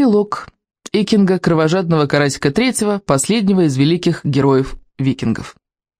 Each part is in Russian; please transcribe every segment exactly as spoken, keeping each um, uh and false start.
Эпилог. Икинга, кровожадного Карасика Третьего, последнего из великих героев-викингов.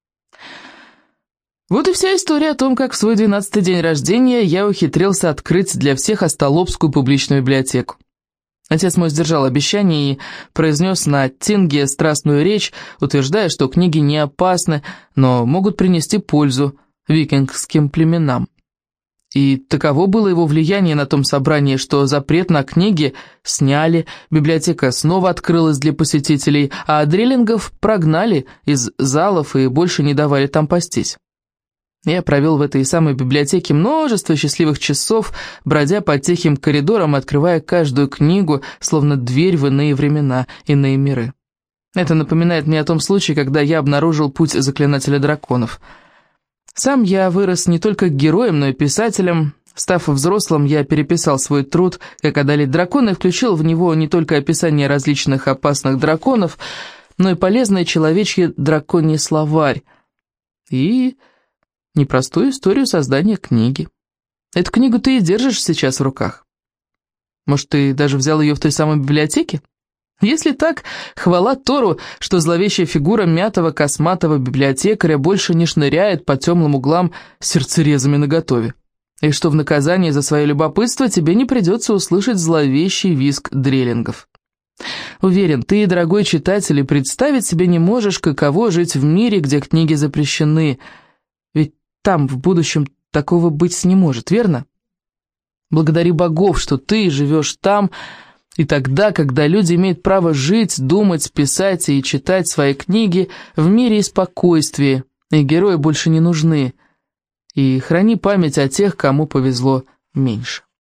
Вот и вся история о том, как в свой двенадцатый день рождения я ухитрился открыть для всех Остолопскую публичную библиотеку. Отец мой сдержал обещание и произнес на Тинге страстную речь, утверждая, что книги не опасны, но могут принести пользу викингским племенам. И таково было его влияние на том собрании, что запрет на книги сняли, библиотека снова открылась для посетителей, а дрелингов прогнали из залов и больше не давали там пастись. Я провел в этой самой библиотеке множество счастливых часов, бродя по тихим коридорам, открывая каждую книгу, словно дверь в иные времена, иные миры. Это напоминает мне о том случае, когда я обнаружил путь заклинателя драконов. Сам я вырос не только героем, но и писателем. Став взрослым, я переписал свой труд «Как одолеть дракона» и включил в него не только описание различных опасных драконов, но и полезный человечий драконий словарь и непростую историю создания книги. Эту книгу ты и держишь сейчас в руках. Может, ты даже взял ее в той самой библиотеке? Если так, хвала Тору, что зловещая фигура мятого косматого библиотекаря больше не шныряет по темным углам с сердцерезами наготове, и что в наказание за свое любопытство тебе не придется услышать зловещий визг дрелингов. Уверен, ты, дорогой читатель, и представить себе не можешь, каково жить в мире, где книги запрещены, ведь там в будущем такого быть не может, верно? Благодари богов, что ты живешь там, и тогда, когда люди имеют право жить, думать, писать и читать свои книги в мире и спокойствии, и герои больше не нужны. И храни память о тех, кому повезло меньше.